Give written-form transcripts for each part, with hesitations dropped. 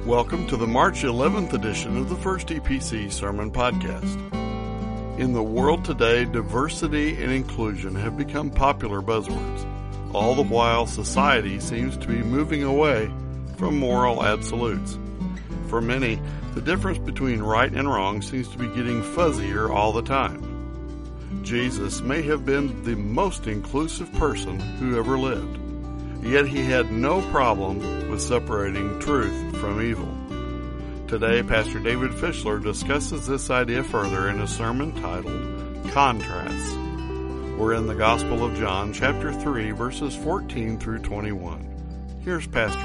Welcome to the March 11th edition of the First EPC Sermon Podcast. In the world today, diversity and inclusion have become popular buzzwords, all the while society seems to be moving away from moral absolutes. For many, the difference between right and wrong seems to be getting fuzzier all the time. Jesus may have been the most inclusive person who ever lived, yet he had no problem with separating truth from evil. Today, Pastor David Fischler discusses this idea further in a sermon titled Contrasts. We're in the Gospel of John, chapter 3, verses 14 through 21. Here's Pastor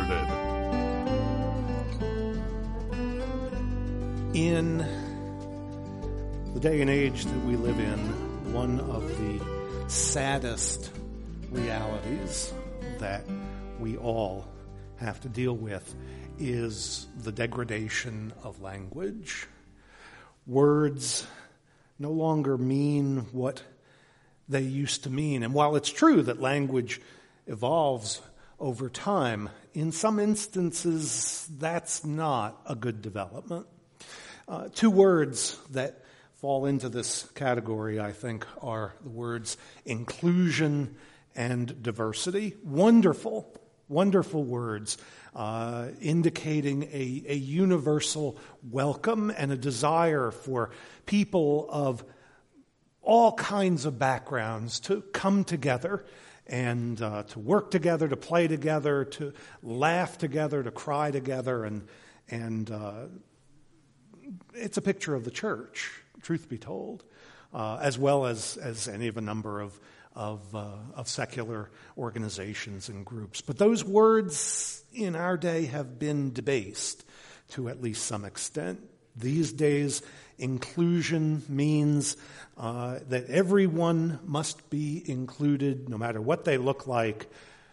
David. In the day and age that we live in, one of the saddest realities that we all have to deal with is the degradation of language. Words no longer mean what they used to mean. And while it's true that language evolves over time, in some instances that's not a good development. Two words that fall into this category, I think, are the words inclusion and diversity. Wonderful words, indicating a universal welcome and a desire for people of all kinds of backgrounds to come together and to work together, to play together, to laugh together, to cry together, and it's a picture of the church, truth be told, as well as any of a number of secular organizations and groups. But those words in our day have been debased to at least some extent. These days, inclusion means that everyone must be included, no matter what they look like.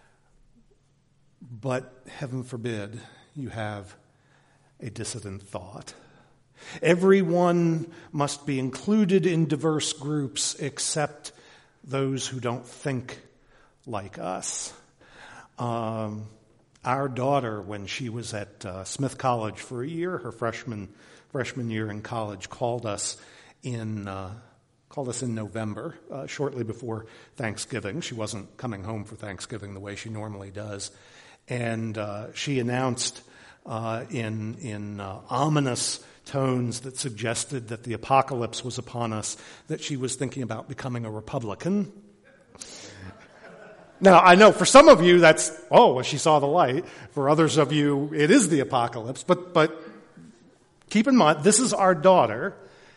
But heaven forbid you have a dissident thought. Everyone must be included in diverse groups except those who don't think like us. Our daughter, when she was at Smith College for a year, her freshman year in college, called us in November, shortly before Thanksgiving. She wasn't coming home for Thanksgiving the way she normally does, and she announced in ominous tones that suggested that the apocalypse was upon us, that she was thinking about becoming a Republican. Now, I know for some of you that's, she saw the light. For others of you, it is the apocalypse. But keep in mind, this is our daughter,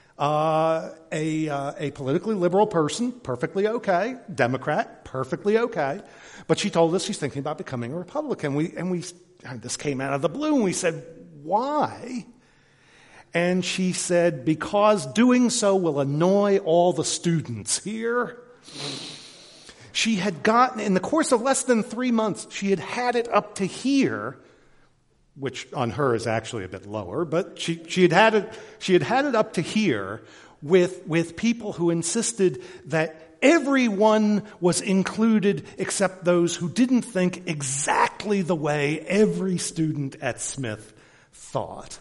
a politically liberal person, perfectly okay, Democrat, perfectly okay. But she told us she's thinking about becoming a Republican. This came out of the blue, and we said, why? And she said, because doing so will annoy all the students here. She had gotten, in the course of less than 3 months, she had it up to here, which on her is actually a bit lower, but she had it up to here with people who insisted that everyone was included except those who didn't think exactly the way every student at Smith thought.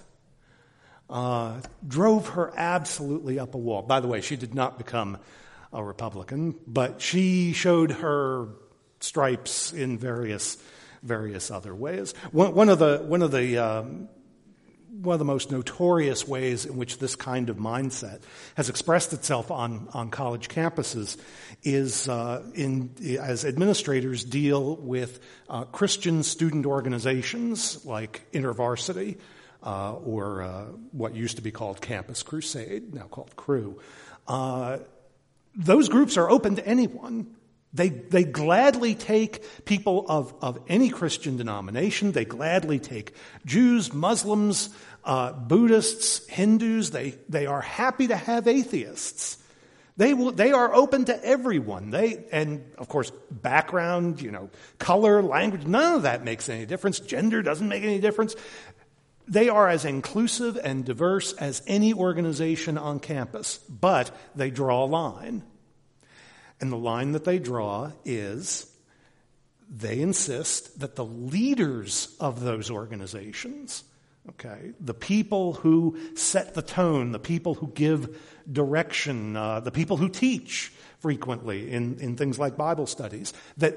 Drove her absolutely up a wall. By the way, she did not become a Republican, but she showed her stripes in various other ways. One of the most notorious ways in which this kind of mindset has expressed itself on college campuses is as administrators deal with Christian student organizations like InterVarsity, or what used to be called Campus Crusade, now called Cru. Those groups are open to anyone. They gladly take people of any Christian denomination. They gladly take Jews, Muslims, Buddhists, Hindus. They are happy to have atheists. They are open to everyone. And of course, background, color, language, none of that makes any difference. Gender doesn't make any difference. They are as inclusive and diverse as any organization on campus, but they draw a line. And the line that they draw is they insist that the leaders of those organizations Okay, the people who set the tone, the people who give direction, the people who teach frequently in things like Bible studies,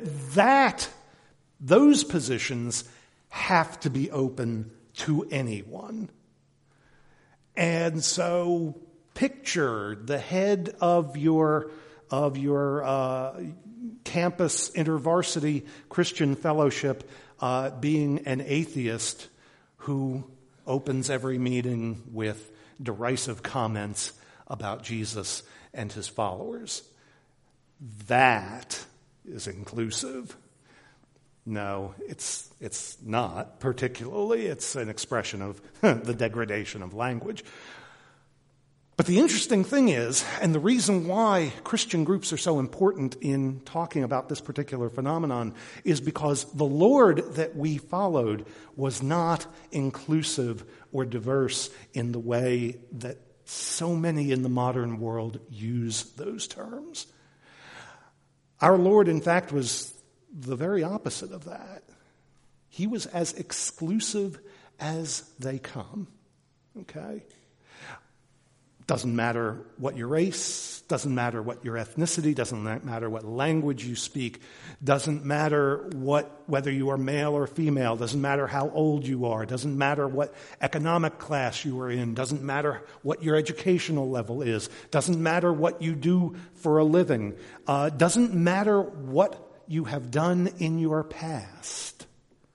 those positions have to be open to anyone. And so picture the head of your campus intervarsity Christian fellowship being an atheist who opens every meeting with derisive comments about Jesus and his followers. That is inclusive. No, it's not particularly. It's an expression of the degradation of language. But the interesting thing is, and the reason why Christian groups are so important in talking about this particular phenomenon, is because the Lord that we followed was not inclusive or diverse in the way that so many in the modern world use those terms. Our Lord, in fact, was the very opposite of that. He was as exclusive as they come. Okay? Doesn't matter what your race, doesn't matter what your ethnicity, doesn't matter what language you speak, doesn't matter whether you are male or female, doesn't matter how old you are, doesn't matter what economic class you are in, doesn't matter what your educational level is, doesn't matter what you do for a living, doesn't matter what you have done in your past.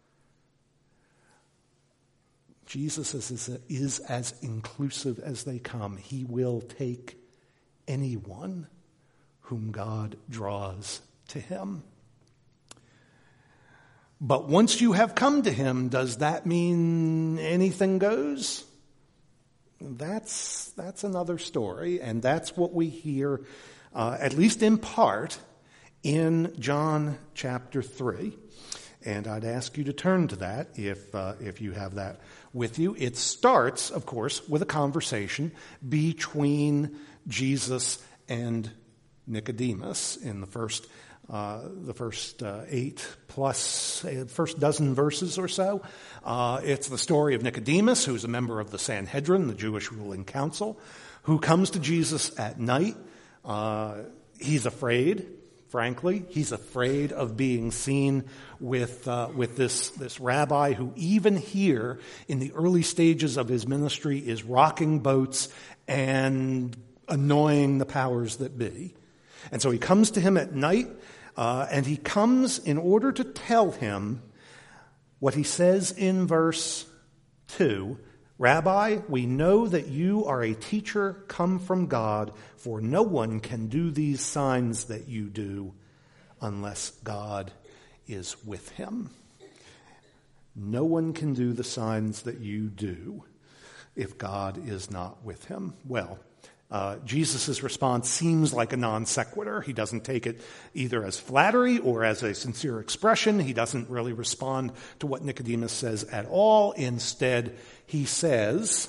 Jesus is as inclusive as they come. He will take anyone whom God draws to him. But once you have come to him, does that mean anything goes? That's another story, and that's what we hear, at least in part, in John chapter 3. And I'd ask you to turn to that if you have that with you. It starts, of course, with a conversation between Jesus and Nicodemus in the first first dozen verses or so. It's the story of Nicodemus, who's a member of the Sanhedrin, the Jewish ruling council, who comes to Jesus at night. He's afraid. Frankly, he's afraid of being seen with this rabbi who even here in the early stages of his ministry is rocking boats and annoying the powers that be. And so he comes to him at night, and he comes in order to tell him what he says in verse 2. Rabbi, we know that you are a teacher come from God, for no one can do these signs that you do unless God is with him. No one can do the signs that you do if God is not with him. Well, Jesus' response seems like a non sequitur. He doesn't take it either as flattery or as a sincere expression. He doesn't really respond to what Nicodemus says at all. Instead, he says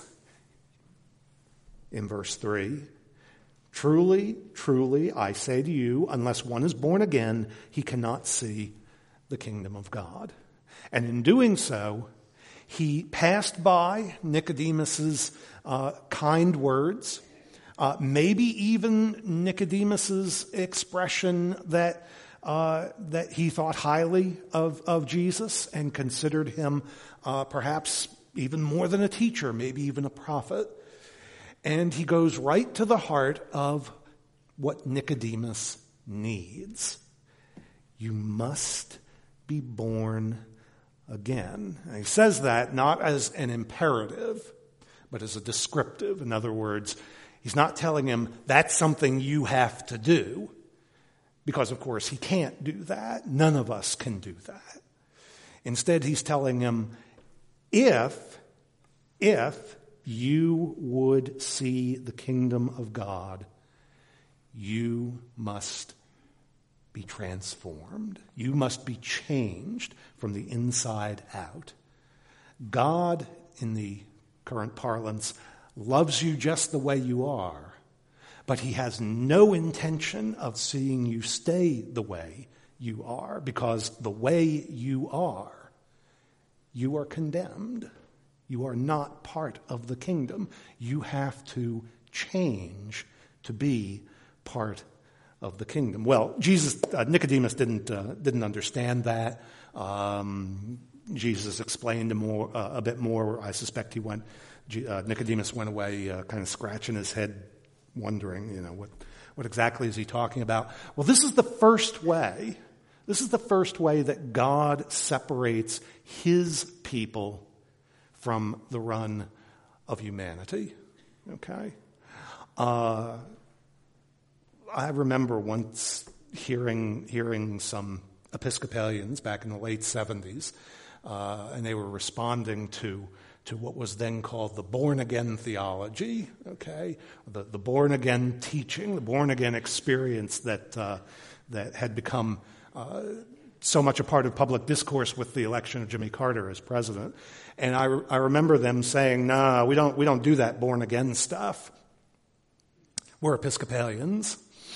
in verse 3, truly, truly, I say to you, unless one is born again, he cannot see the kingdom of God. And in doing so, he passed by Nicodemus's kind words, maybe even Nicodemus's expression that he thought highly of Jesus and considered him perhaps even more than a teacher, maybe even a prophet. And he goes right to the heart of what Nicodemus needs. You must be born again. And he says that not as an imperative, but as a descriptive. In other words, he's not telling him that's something you have to do, because, of course, he can't do that. None of us can do that. Instead, he's telling him, if you would see the kingdom of God, you must be transformed. You must be changed from the inside out. God, in the current parlance, loves you just the way you are, but he has no intention of seeing you stay the way you are, because the way you are condemned. You are not part of the kingdom. You have to change to be part of the kingdom. Well, Nicodemus didn't understand that. Jesus explained a bit more. I suspect Nicodemus went away kind of scratching his head, wondering, what exactly is he talking about? Well, this is the first way. This is the first way that God separates his people from the run of humanity. Okay? I remember once hearing some Episcopalians back in the late 70s, and they were responding to what was then called the born-again theology, okay? The born-again teaching, the born-again experience that had become so much a part of public discourse with the election of Jimmy Carter as president. And I remember them saying, "No, we don't do that born-again stuff. We're Episcopalians."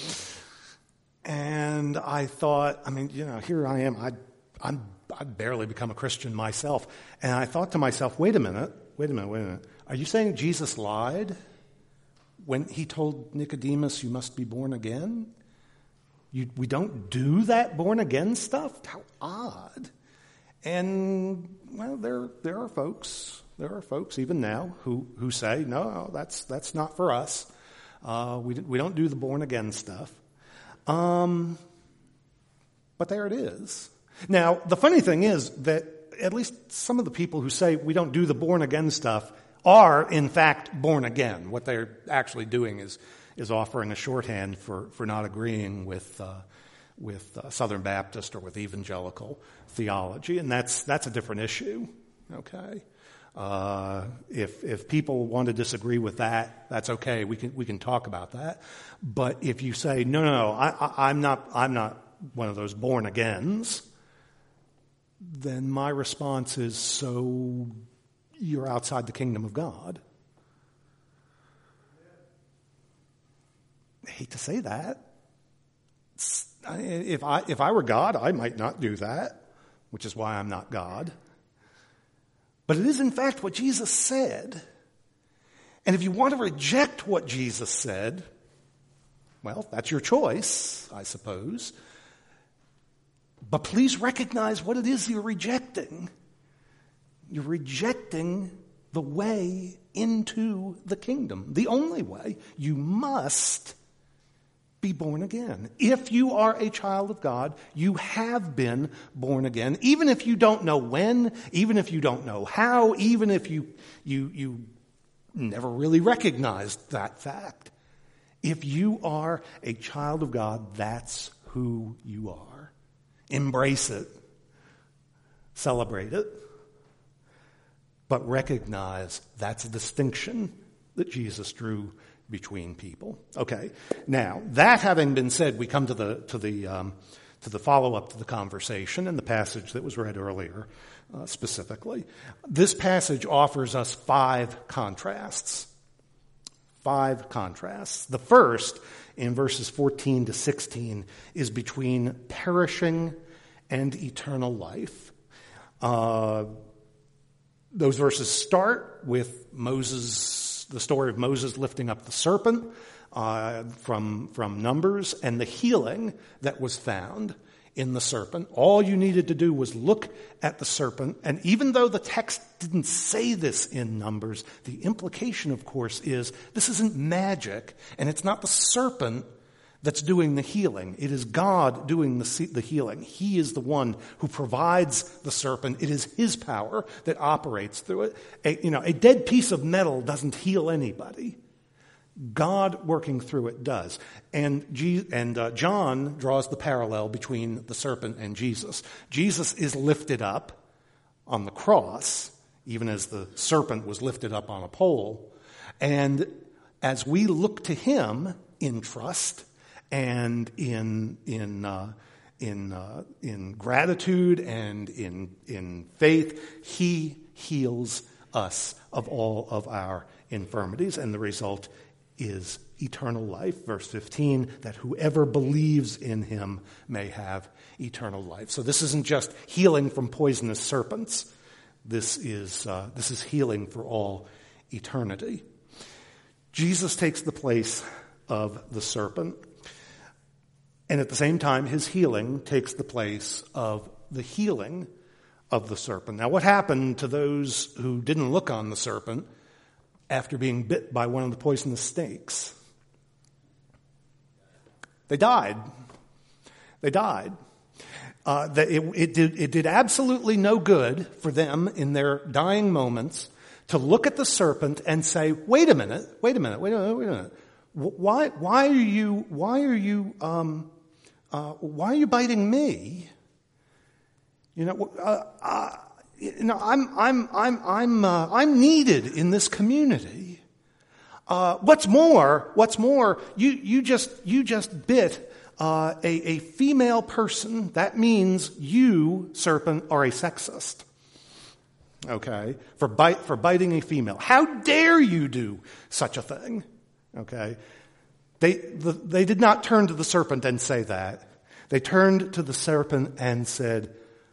And I thought, here I am. I'd barely become a Christian myself. And I thought to myself, wait a minute. Are you saying Jesus lied when he told Nicodemus, you must be born again? We don't do that born again stuff? How odd. And, well, there are folks even now who say, no, that's not for us. We don't do the born again stuff. But there it is. Now, the funny thing is that at least some of the people who say we don't do the born again stuff are, in fact, born again. What they're actually doing is offering a shorthand for not agreeing with Southern Baptist or with evangelical theology, and that's a different issue. Okay, if people want to disagree with that, that's okay. We can talk about that. But if you say no, I'm not one of those born agains, then my response is, so you're outside the kingdom of God. I hate to say that. If I were God, I might not do that, which is why I'm not God. But it is, in fact, what Jesus said. And if you want to reject what Jesus said, well, that's your choice, I suppose. But please recognize what it is you're rejecting. You're rejecting the way into the kingdom, the only way. You must be born again. If you are a child of God, you have been born again, even if you don't know when, even if you don't know how, even if you never really recognized that fact. If you are a child of God, that's who you are. Embrace it. Celebrate it. But recognize that's a distinction that Jesus drew between people. Okay. Now, that having been said, we come to the follow-up to the conversation and the passage that was read earlier specifically. This passage offers us 5 contrasts. 5 contrasts. The first, in verses 14 to 16, is between perishing and eternal life. Those verses start with the story of Moses lifting up the serpent from Numbers, and the healing that was found in the serpent. All you needed to do was look at the serpent, and even though the text didn't say this in Numbers, the implication, of course, is this isn't magic, and it's not the serpent that's doing the healing. It is God doing the healing. He is the one who provides the serpent. It is his power that operates through it. A dead piece of metal doesn't heal anybody. God working through it does. And John draws the parallel between the serpent and Jesus. Jesus is lifted up on the cross, even as the serpent was lifted up on a pole. And as we look to him in trust and in gratitude and in faith, he heals us of all of our infirmities, and the result is eternal life. Verse 15, that whoever believes in him may have eternal life. So this isn't just healing from poisonous serpents. This is healing for all eternity. Jesus takes the place of the serpent, and at the same time, his healing takes the place of the healing of the serpent. Now, what happened to those who didn't look on the serpent after being bit by one of the poisonous snakes? They died. They died. It did absolutely no good for them in their dying moments to look at the serpent and say, wait a minute. Why are you biting me? I'm needed in this community. What's more, you just bit a female person. That means you, serpent, are a sexist. Okay, for biting a female. How dare you do such a thing? Okay, they did not turn to the serpent and say that. They turned to the serpent and said,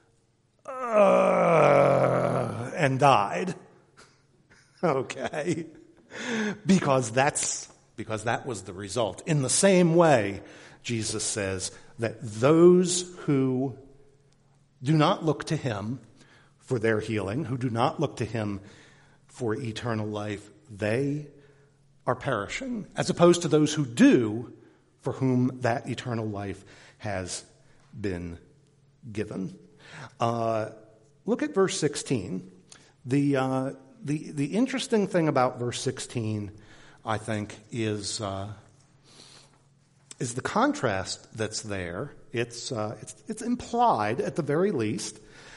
and died. Okay, because that was the result. In the same way, Jesus says that those who do not look to him for their healing, who do not look to him for eternal life, they are perishing, as opposed to those who do, for whom that eternal life has been given. Look at verse 16. The interesting thing about verse 16, I think, is the contrast that's there. It's implied at the very least.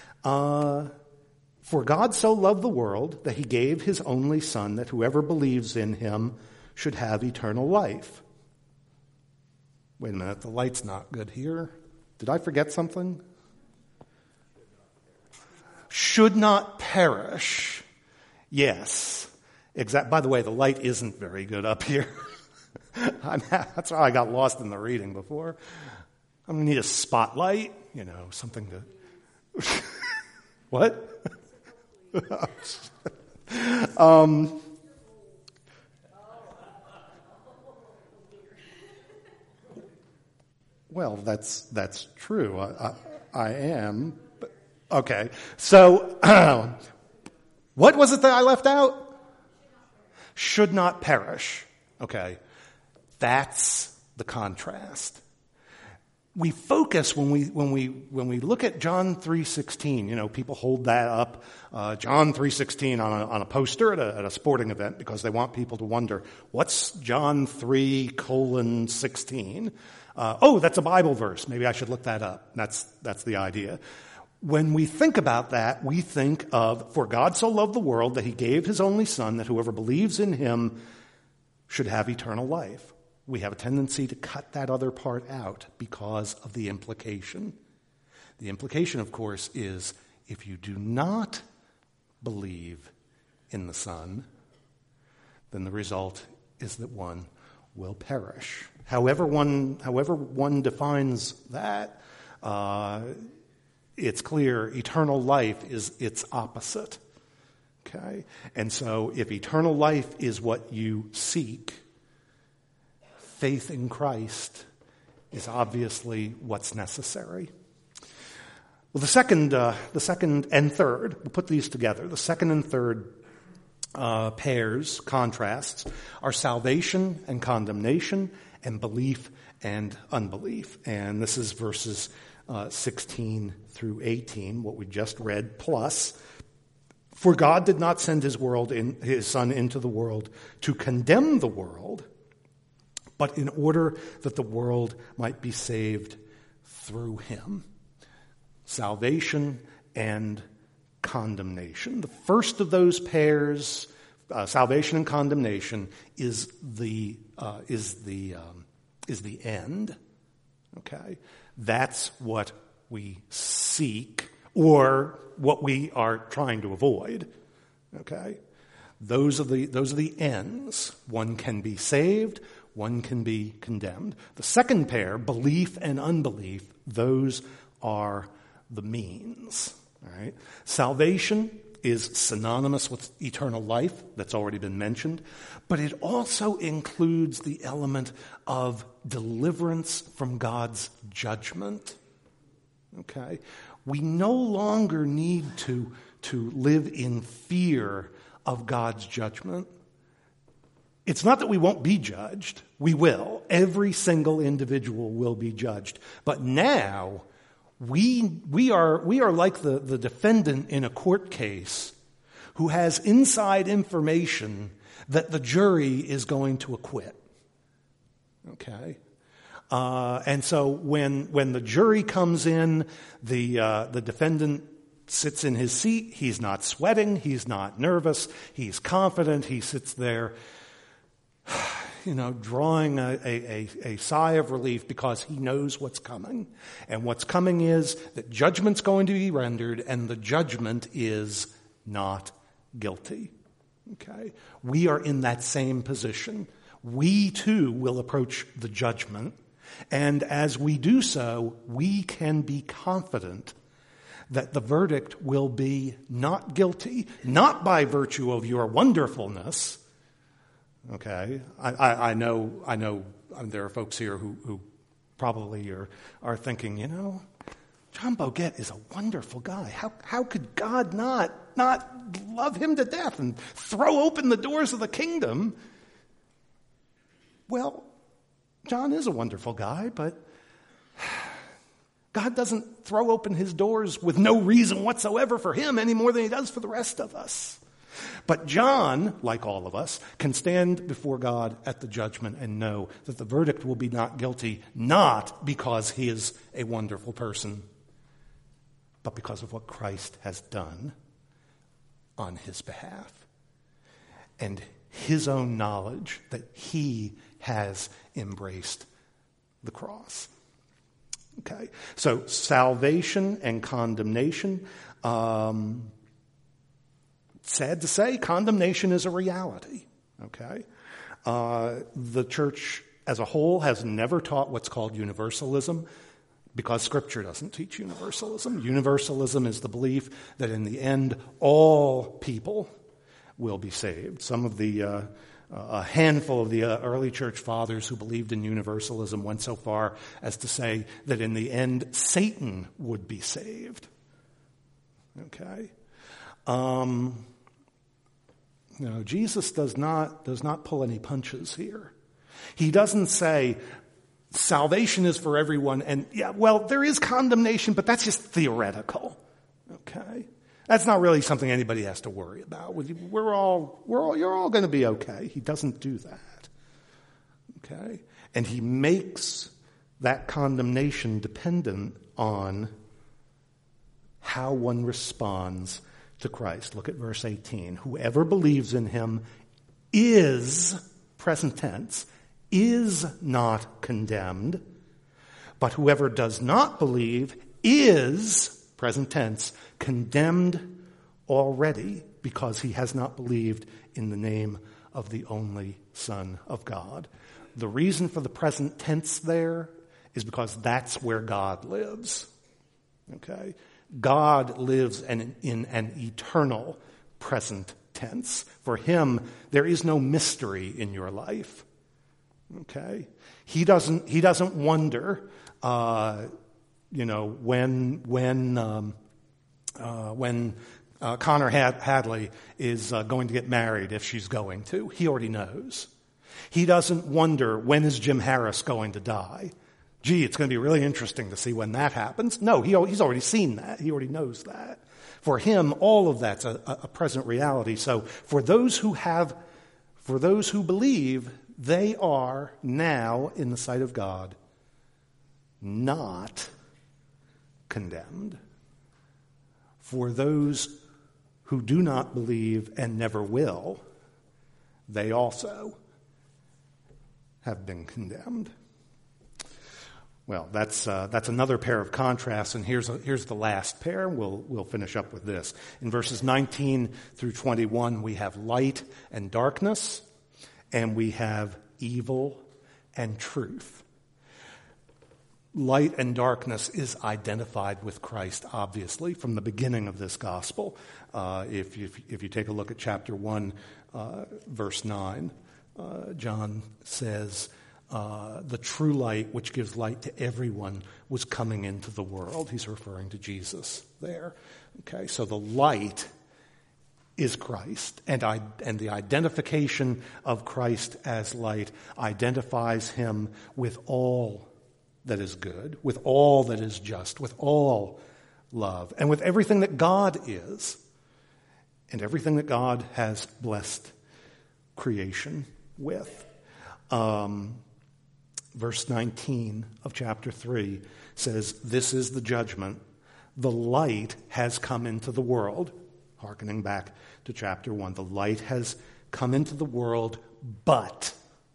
For God so loved the world that he gave his only Son, that whoever believes in him should have eternal life. Wait a minute, the light's not good here. Did I forget something? Should not perish. Yes. By the way, the light isn't very good up here. That's why I got lost in the reading before. I'm going to need a spotlight, something to... What? Well, that's true. I am. But, okay. So, what was it that I left out? Should not perish. Okay. That's the contrast. We focus when we look at John 3:16. People hold that up, John 3:16 on a poster at a sporting event because they want people to wonder what's John 3:16. Oh, that's a Bible verse. Maybe I should look that up. That's the idea. When we think about that, we think of, for God so loved the world that he gave his only Son, that whoever believes in him should have eternal life. We have a tendency to cut that other part out because of the implication. The implication, of course, is if you do not believe in the Son, then the result is that one will perish. However one defines that, it's clear eternal life is its opposite. Okay? And so if eternal life is what you seek, faith in Christ is obviously what's necessary. Well, the second and third, we'll put these together. The second and third pairs, contrasts, are salvation and condemnation, and belief and unbelief. And this is verses 16 through 18, what we just read, plus, for God did not send his Son into the world to condemn the world, but in order that the world might be saved through him. Salvation and condemnation. The first of those pairs, salvation and condemnation, is the end. Okay, that's what we seek, or what we are trying to avoid. Okay, those are the ends. One can be saved. One can be condemned. The second pair, belief and unbelief, those are the means. All right? Salvation is synonymous with eternal life, that's already been mentioned, but it also includes the element of deliverance from God's judgment. Okay? We no longer need to live in fear of God's judgment. It's not that we won't be judged. We will. Every single individual will be judged. But now, we are like the defendant in a court case who has inside information that the jury is going to acquit. Okay? And so when the jury comes in, the defendant sits in his seat. He's not sweating. He's not nervous. He's confident. He sits there, drawing a sigh of relief because he knows what's coming. And what's coming is that judgment's going to be rendered, and the judgment is not guilty. Okay? We are in that same position. We too will approach the judgment, and as we do so, we can be confident that the verdict will be not guilty, not by virtue of your wonderfulness. Okay, I know there are folks here who probably are thinking, John Boguette is a wonderful guy. How could God not love him to death and throw open the doors of the kingdom? Well, John is a wonderful guy, but God doesn't throw open his doors with no reason whatsoever for him any more than he does for the rest of us. But John, like all of us, can stand before God at the judgment and know that the verdict will be not guilty, not because he is a wonderful person, but because of what Christ has done on his behalf and his own knowledge that he has embraced the cross. Okay, so salvation and condemnation. Sad to say, condemnation is a reality. Okay, the church as a whole has never taught what's called universalism because Scripture doesn't teach universalism. Universalism is the belief that in the end, all people will be saved. Some of a handful of the early church fathers who believed in universalism went so far as to say that in the end, Satan would be saved. Okay? Jesus does not pull any punches here. He doesn't say salvation is for everyone, and there is condemnation, but that's just theoretical. Okay? That's not really something anybody has to worry about. You're all going to be okay. He doesn't do that. Okay? And he makes that condemnation dependent on how one responds to Christ. Look at verse 18. Whoever believes in him is, present tense, is not condemned, but whoever does not believe is, present tense, condemned already because he has not believed in the name of the only Son of God. The reason for the present tense there is because that's where God lives. Okay? God lives in an eternal present tense. For him, there is no mystery in your life. Okay? He doesn't wonder, when Connor Hadley is going to get married, if she's going to. He already knows. He doesn't wonder, when is Jim Harris going to die? Gee, it's going to be really interesting to see when that happens. No, he's already seen that. He already knows that. For him, all of that's a present reality. So for those who believe, they are now, in the sight of God, not condemned. For those who do not believe and never will, they also have been condemned. Well, that's another pair of contrasts, and here's the last pair. We'll finish up with this. In verses 19 through 21, we have light and darkness, and we have evil and truth. light and darkness is identified with Christ, obviously, from the beginning of this gospel. If you take a look at chapter 1, verse 9, John says, the true light, which gives light to everyone, was coming into the world. He's referring to Jesus there. Okay, so the light is Christ, and the identification of Christ as light identifies him with all that is good, with all that is just, with all love, and with everything that God is, and everything that God has blessed creation with. Verse 19 of chapter 3 says, "This is the judgment. The light has come into the world." Hearkening back to chapter 1. The light has come into the world, but,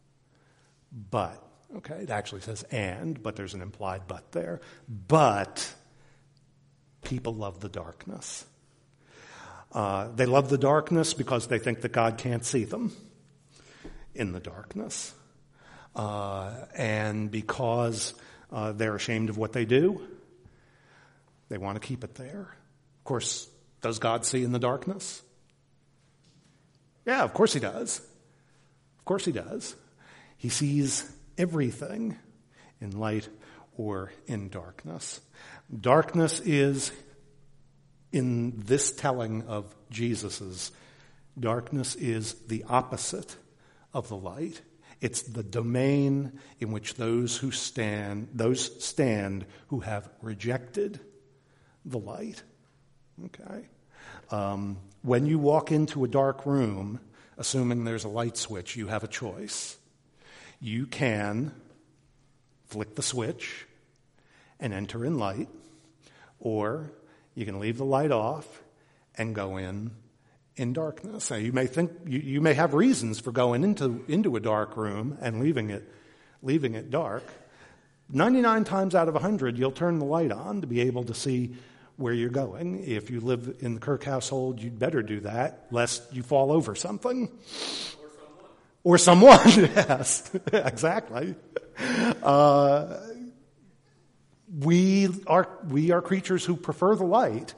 okay, it actually says and, but there's an implied but there. But people love the darkness. They love the darkness because they think that God can't see them in the darkness. And because they're ashamed of what they do, they want to keep it there. Of course, does God see in the darkness? Yeah, of course he does. Of course he does. He sees everything in light or in darkness. Darkness is, in this telling of Jesus's, darkness is the opposite of the light. It's the domain in which those stand who have rejected the light. Okay. When you walk into a dark room, assuming there's a light switch, you have a choice. You can flick the switch and enter in light, or you can leave the light off and go in darkness. Now, you may think you may have reasons for going into a dark room and leaving it dark. 99 times out of 100, you'll turn the light on to be able to see where you're going. If you live in the Kirk household, you'd better do that, lest you fall over something. Or someone. Yes, exactly. We are creatures who prefer the light,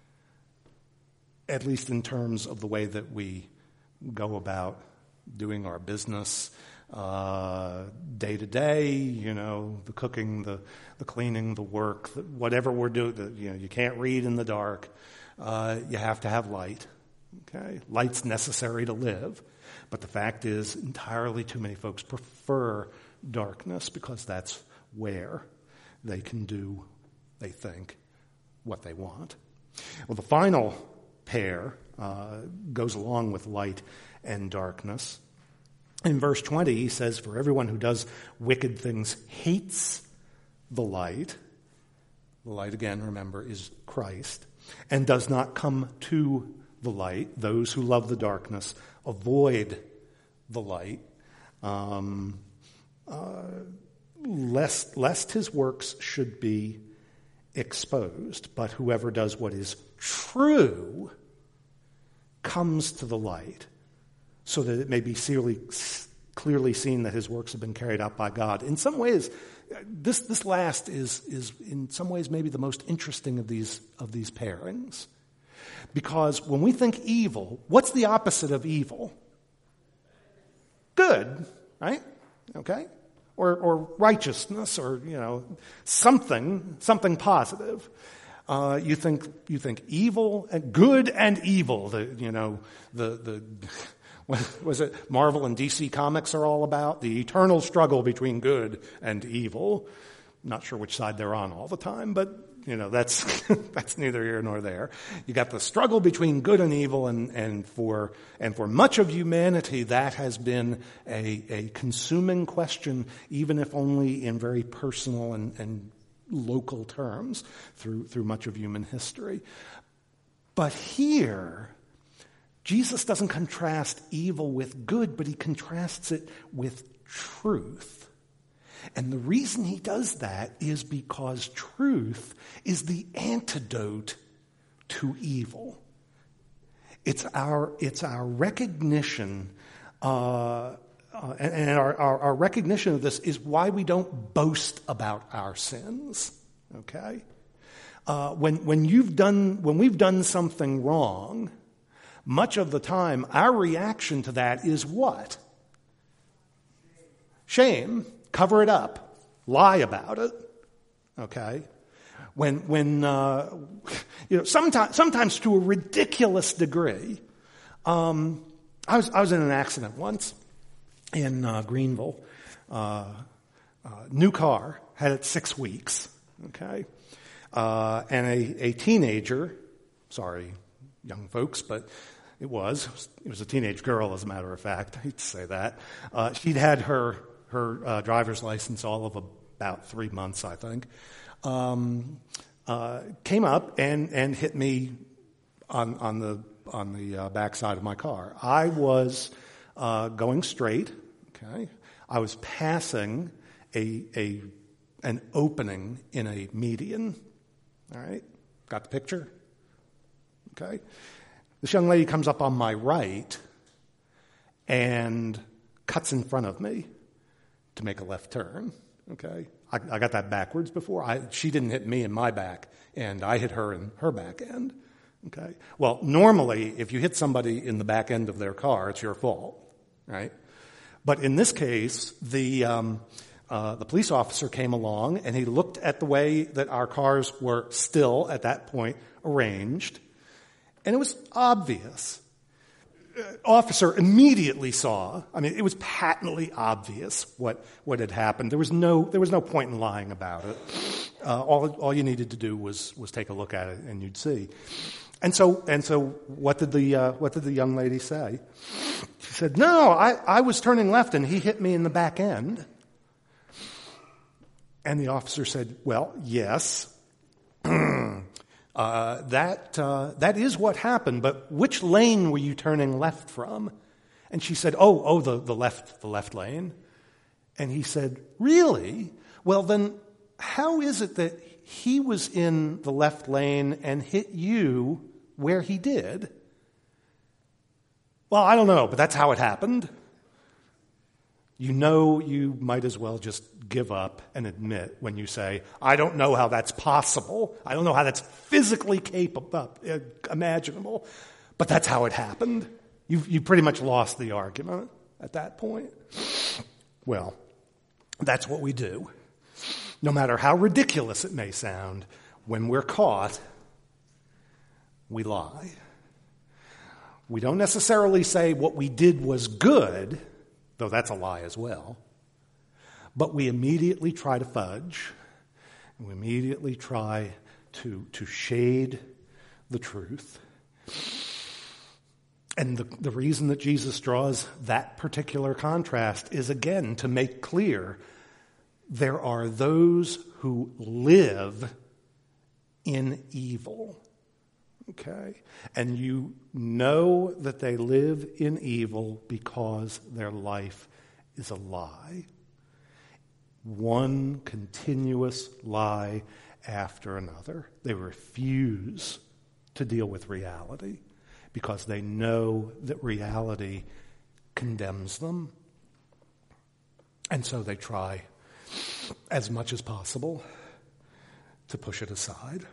at least in terms of the way that we go about doing our business day to day, the cooking, the cleaning, the work, whatever we're doing. You can't read in the dark. You have to have light. Okay, light's necessary to live. But the fact is, entirely too many folks prefer darkness because that's where they can do, they think, what they want. Well, the final pair goes along with light and darkness. In verse 20, he says, "For everyone who does wicked things hates the light." The light, again, remember, is Christ. "And does not come to the light. Those who love the darkness avoid the light, lest his works should be exposed. But whoever does what is true comes to the light, so that it may be clearly seen that his works have been carried out by God." In some ways, this last is in some ways maybe the most interesting of these pairings. Because when we think evil, what's the opposite of evil? Good, right? Okay? Or righteousness, or something positive. You think evil and good and evil. What was it Marvel and DC Comics are all about? The eternal struggle between good and evil. Not sure which side they're on all the time, but that's that's neither here nor there. You got the struggle between good and evil, and for much of humanity, that has been a consuming question, even if only in very personal and local terms through much of human history. But here, Jesus doesn't contrast evil with good, but he contrasts it with truth. And the reason he does that is because truth is the antidote to evil. It's our recognition and our recognition of this is why we don't boast about our sins. Okay, when we've done something wrong, much of the time our reaction to that is what? Shame. Cover it up. Lie about it. Okay. Sometimes to a ridiculous degree. I was in an accident once in Greenville. New car, had it 6 weeks. Okay, and a teenager. Sorry, young folks, but it was a teenage girl, as a matter of fact. I hate to say that. She'd had her driver's license all of about 3 months, I think. Came up and hit me on the backside of my car. I was going straight. Okay, I was passing an opening in a median. All right, got the picture? Okay, this young lady comes up on my right and cuts in front of me to make a left turn. Okay, I got that backwards before. She didn't hit me in my back, and I hit her in her back end. Okay, well, normally if you hit somebody in the back end of their car, it's your fault, right? But in this case, the police officer came along and he looked at the way that our cars were still at that point arranged, and it was obvious. Officer immediately saw. I mean, it was patently obvious what had happened. There was no point in lying about it. All you needed to do was take a look at it, and you'd see. And so, what did the young lady say? She said, "No, I was turning left, and he hit me in the back end." And the officer said, "Well, yes, that is what happened. But which lane were you turning left from?" And she said, "Oh, the left lane." And he said, "Really? Well, then, how is it that he was in the left lane and hit you where he did?" "Well, I don't know, but that's how it happened." You know, you might as well just give up and admit when you say, "I don't know how that's possible. I don't know how that's physically capable, imaginable, but that's how it happened." You pretty much lost the argument at that point. Well, that's what we do. No matter how ridiculous it may sound, when we're caught, we lie. We don't necessarily say what we did was good, though that's a lie as well. But we immediately try to fudge. And we immediately try to shade the truth. And the reason that Jesus draws that particular contrast is, again, to make clear there are those who live in evil. Okay? And you know that they live in evil because their life is a lie. One continuous lie after another. They refuse to deal with reality because they know that reality condemns them. And so they try as much as possible to push it aside.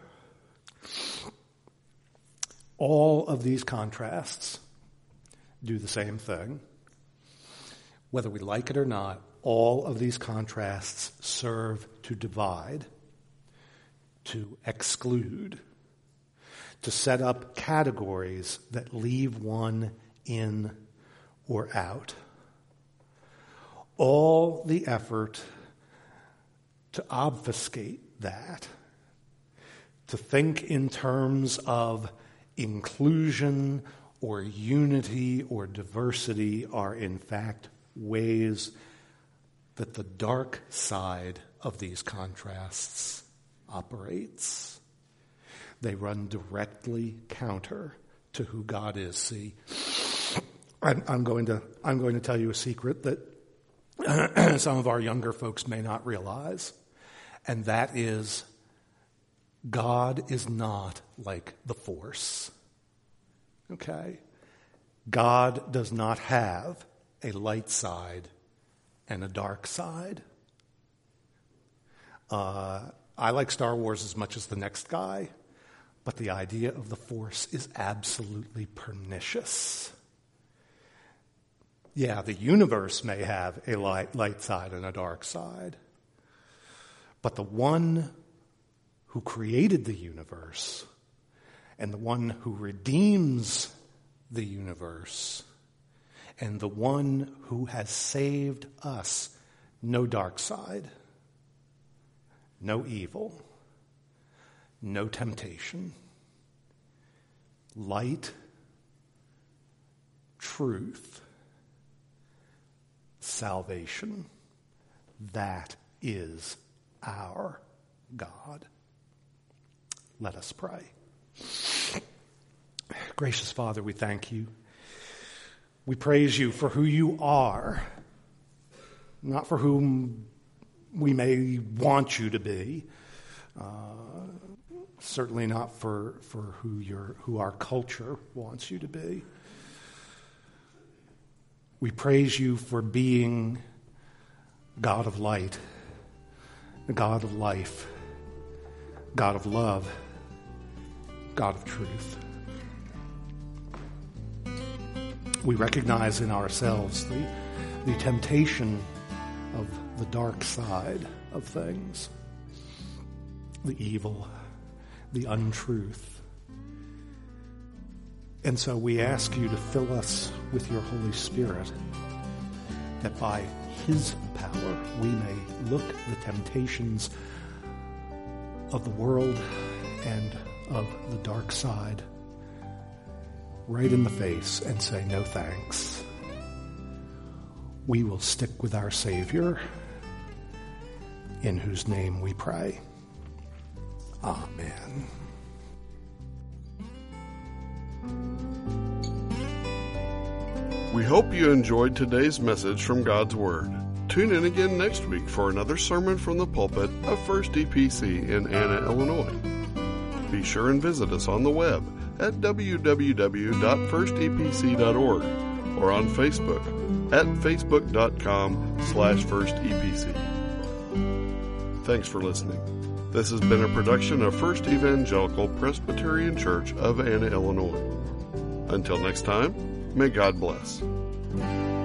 All of these contrasts do the same thing. Whether we like it or not, all of these contrasts serve to divide, to exclude, to set up categories that leave one in or out. All the effort to obfuscate that, to think in terms of inclusion or unity or diversity are in fact ways that the dark side of these contrasts operates. They run directly counter to who God is. See, I'm going to tell you a secret that some of our younger folks may not realize, and that is God is not like the Force. Okay? God does not have a light side and a dark side. I like Star Wars as much as the next guy, but the idea of the Force is absolutely pernicious. Yeah, the universe may have a light side and a dark side, but the one who created the universe and the one who redeems the universe and the one who has saved us, no dark side, no evil, no temptation, light, truth, salvation. That is our God. Let us pray. Gracious Father, we thank you. We praise you for who you are, not for whom we may want you to be, certainly not for who our culture wants you to be. We praise you for being God of light, God of life, God of love, God of truth. We recognize in ourselves the temptation of the dark side of things, the evil, the untruth. And so we ask you to fill us with your Holy Spirit, that by his power we may look the temptations of the world and of the dark side right in the face and say, no thanks. We will stick with our Savior, in whose name we pray. Amen. We hope you enjoyed today's message from God's Word. Tune in again next week for another sermon from the pulpit of First EPC in Anna, Illinois. Be sure and visit us on the web at www.firstepc.org or on Facebook at facebook.com/firstepc. Thanks for listening. This has been a production of First Evangelical Presbyterian Church of Anna, Illinois. Until next time, may God bless.